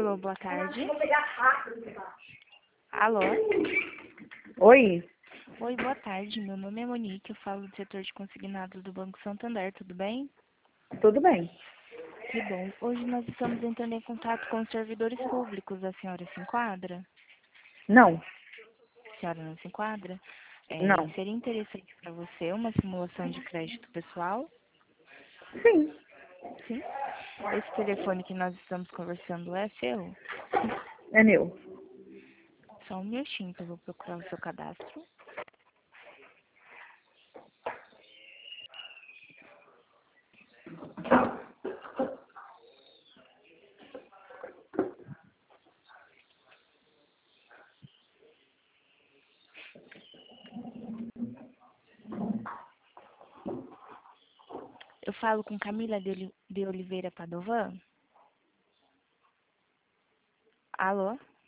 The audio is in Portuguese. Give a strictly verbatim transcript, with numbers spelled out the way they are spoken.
Alô, boa tarde. Alô? Oi, Oi, boa tarde. Meu nome é Monique, eu falo do setor de consignados do Banco Santander, tudo bem? tudo bem? Que bom. Hoje nós estamos entrando em contato com os servidores públicos. A senhora se enquadra? Não, A senhora não se enquadra? É, não. seria interessante para você uma simulação de crédito pessoal? Sim, Sim. Esse telefone que nós estamos conversando é seu? é meu. Só um minutinho que eu vou procurar o seu cadastro. Eu falo com Camila de Oli- de Oliveira Padovan? Alô?